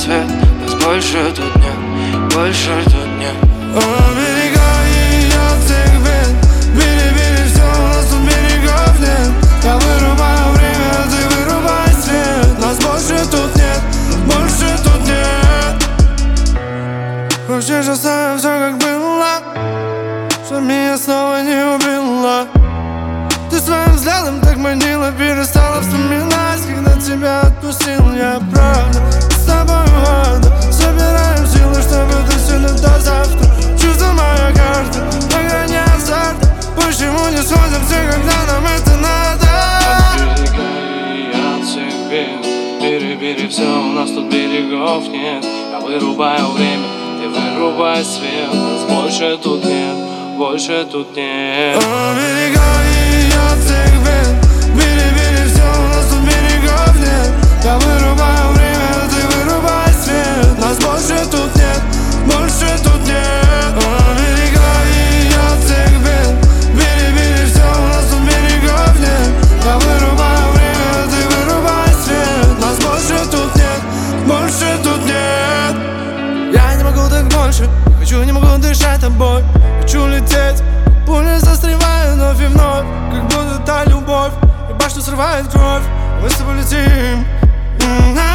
свет. Нас больше тут нет, больше тут нет. Берега от всех бед. Бери все, у нас тут берегов нет. Я вырубаю время, ты вырубай свет. Нас больше тут нет, больше тут нет. Хочешь, оставим все как было, что меня снова не убило. Ты своим взглядом так манила, перестала вспоминать, когда тебя отпустил я, правда. С тобой воду, собираем силы, чтобы дотянуть до завтра. Чувство моя карта, на грани азарта. Почему не сходимся, когда нам это надо? Отберегай от всех бед. Бери все, у нас тут берегов нет. Я вырубаю время, ты вырубай свет. Нас больше тут нет, больше тут нет. Берега от всех бед. Бери все, у нас тут берегов нет. Я вырубаю время, ты вырубай свет. Нас больше тут нет, больше тут нет. Берега от всех бед. Бери все, у нас тут берегов нет. Я вырубаю время, ты вырубай свет. Нас больше тут нет, больше тут нет. Я не могу так больше, не хочу, не могу дышать тобой. Хочу лететь, пули застреваю вновь и вновь. Как будто та любовь, и башню срывает кровь. Мы с тобой летим.